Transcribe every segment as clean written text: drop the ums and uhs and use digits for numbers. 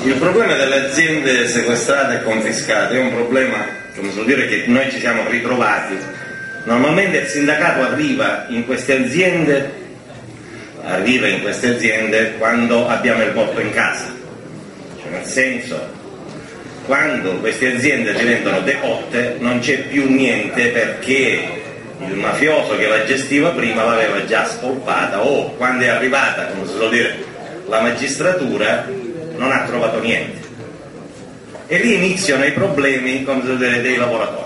Il problema delle aziende sequestrate e confiscate è un problema, come si può dire, che noi ci siamo ritrovati. Normalmente il sindacato arriva in queste aziende quando abbiamo il morto in casa, cioè nel senso, quando queste aziende diventano decotte non c'è più niente, perché il mafioso che la gestiva prima l'aveva già spolpata, o quando è arrivata, come si suol dire, la magistratura non ha trovato niente, e lì iniziano i problemi, come si suol dire, dei lavoratori.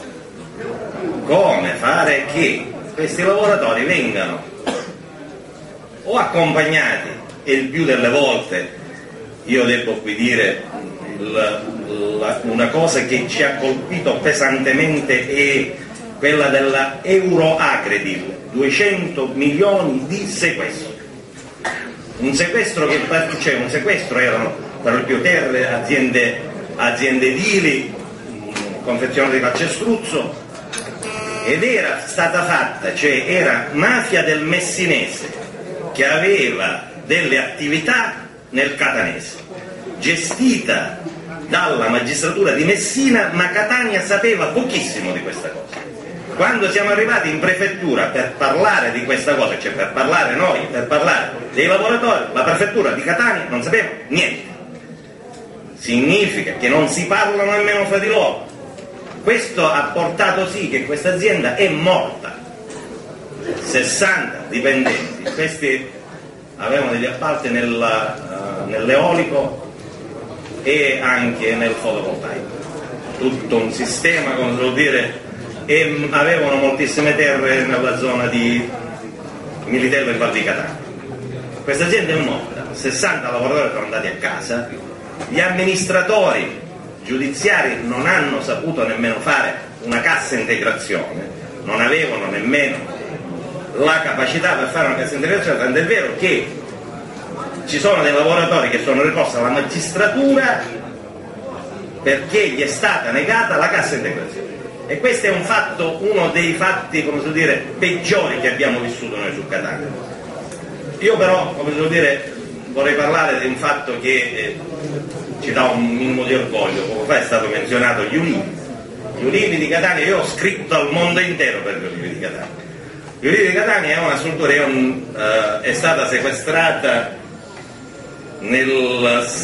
Come fare che questi lavoratori vengano o accompagnati, e il più delle volte, io devo qui dire una cosa che ci ha colpito pesantemente è quella della Euroacredit, 200 milioni di sequestro. Un sequestro erano per lo più terre, aziende edili, confezione di calcestruzzo, ed era stata fatta, cioè era mafia del messinese che aveva delle attività nel catanese, gestita dalla magistratura di Messina, ma Catania sapeva pochissimo di questa cosa. Quando siamo arrivati in prefettura per parlare di questa cosa, cioè per parlare dei lavoratori, la prefettura di Catania non sapeva niente. Significa che non si parlano nemmeno fra di loro. Questo ha portato sì che questa azienda è morta. 60 dipendenti, questi avevano degli appalti nell'eolico e anche nel fotovoltaico, tutto un sistema, come si vuol dire, e avevano moltissime terre nella zona di Militello e Val di Catania. Questa azienda è morta, 60 lavoratori sono andati a casa, gli amministratori giudiziari non hanno saputo nemmeno fare una cassa integrazione, non avevano nemmeno la capacità per fare una cassa integrazione, tanto è vero che ci sono dei lavoratori che sono ricorsi alla magistratura perché gli è stata negata la cassa integrazione. E questo è un fatto, uno dei fatti, come si può dire, peggiori che abbiamo vissuto noi su Catania. Io però, come si può dire, vorrei parlare di un fatto che ci dà un minimo di orgoglio. Poco fa è stato menzionato gli ulivi di Catania. Io ho scritto al mondo intero per gli ulivi di Catania. Gli ulivi di Catania è una struttura, è stata sequestrata nel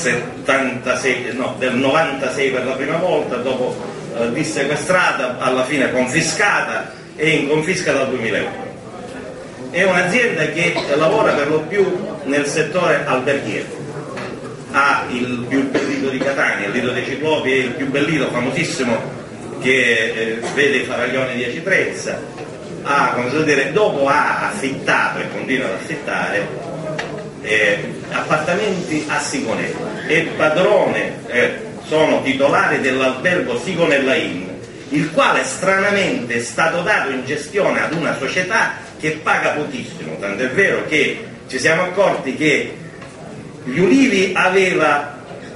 96 per la prima volta, dopo dissequestrata, alla fine confiscata, e in confisca dal 2001. È un'azienda che lavora per lo più nel settore alberghiero, ha il più bellito di Catania, il Lido dei Ciclopi è il più bellito, famosissimo, che vede i faraglioni di Aci Trezza, come si può dire, dopo ha affittato e continua ad affittare appartamenti a Sigonella, è padrone, sono titolari dell'albergo Sigonella Inn, il quale stranamente è stato dato in gestione ad una società che paga pochissimo, tanto è vero che ci siamo accorti che gli Ulivi aveva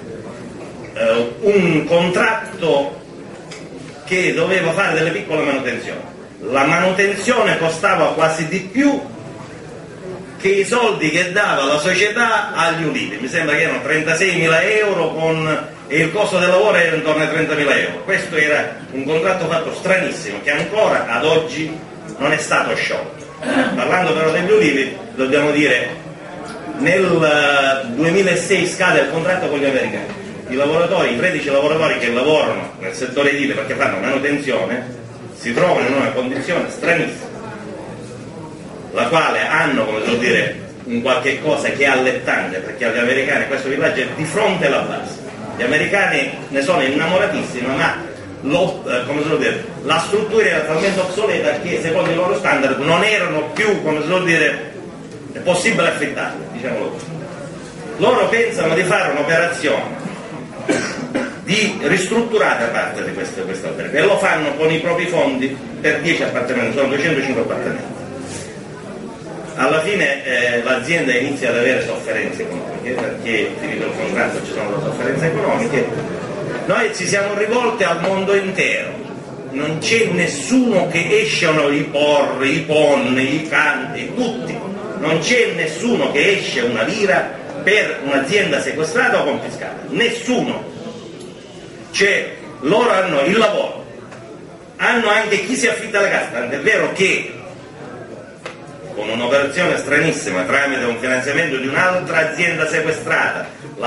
un contratto che doveva fare delle piccole manutenzioni, la manutenzione costava quasi di più che i soldi che dava la società agli Ulivi, mi sembra che erano 36.000 euro e il costo del lavoro era intorno ai 30.000 euro. Questo era un contratto fatto stranissimo che ancora ad oggi non è stato sciolto. Parlando però degli Ulivi, dobbiamo dire, nel 2006 scade il contratto con gli americani. I 13 lavoratori che lavorano nel settore edile perché fanno manutenzione si trovano in una condizione stranissima, la quale hanno, come devo dire, un qualche cosa che è allettante, perché agli americani questo villaggio è di fronte alla base. Gli americani ne sono innamoratissimi, ma come si può dire, la struttura era talmente obsoleta che secondo i loro standard non erano più, come si può dire, possibile affittarli, diciamolo così. Loro pensano di fare un'operazione di ristrutturata parte di questo albergo e lo fanno con i propri fondi per 10 appartamenti, sono 205 appartamenti. Alla fine l'azienda inizia ad avere sofferenze economiche perché finito il contratto ci sono le sofferenze economiche. Noi ci siamo rivolti al mondo intero, non c'è nessuno che escono i porri, i ponni, i canti, tutti, non c'è nessuno che esce una lira per un'azienda sequestrata o confiscata? Nessuno. Cioè, loro hanno il lavoro, hanno anche chi si affitta la casa, tant'è vero che con un'operazione stranissima tramite un finanziamento di un'altra azienda sequestrata, la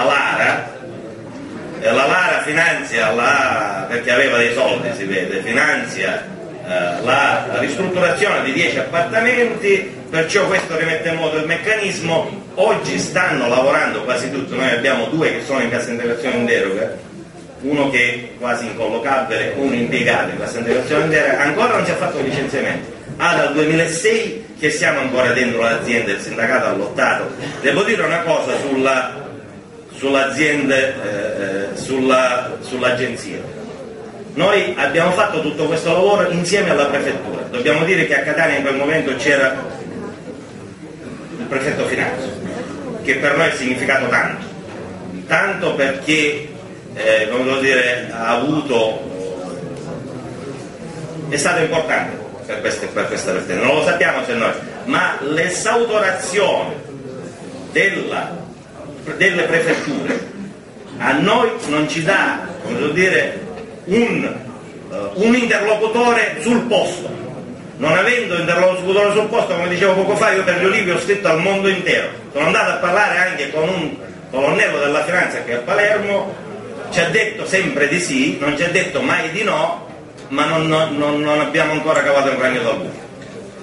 Lara finanzia perché aveva dei soldi, si vede, finanzia la ristrutturazione di 10 appartamenti, perciò questo rimette in moto il meccanismo. Oggi stanno lavorando quasi tutti, noi abbiamo 2 che sono in cassa integrazione in deroga, uno che è quasi incollocabile, uno impiegato in cassa integrazione in deroga, ancora non si è fatto il licenziamento. Dal 2006 che siamo ancora dentro l'azienda, il sindacato ha lottato. Devo dire una cosa sull'azienda, sull'agenzia. Noi abbiamo fatto tutto questo lavoro insieme alla prefettura. Dobbiamo dire che a Catania in quel momento c'era il prefetto Finanza, che per noi ha significato tanto perché come devo dire, è stato importante per questa vertenza. Non lo sappiamo se noi, ma l'esautorazione delle prefetture a noi non ci dà, come devo dire, un interlocutore sul posto. Non avendo interlocutore sul posto, come dicevo poco fa, io per gli olivi ho scritto al mondo intero. Sono andato a parlare anche con un colonnello della finanza che è a Palermo, ci ha detto sempre di sì, non ci ha detto mai di no, ma non abbiamo ancora cavato un ragno dal buco.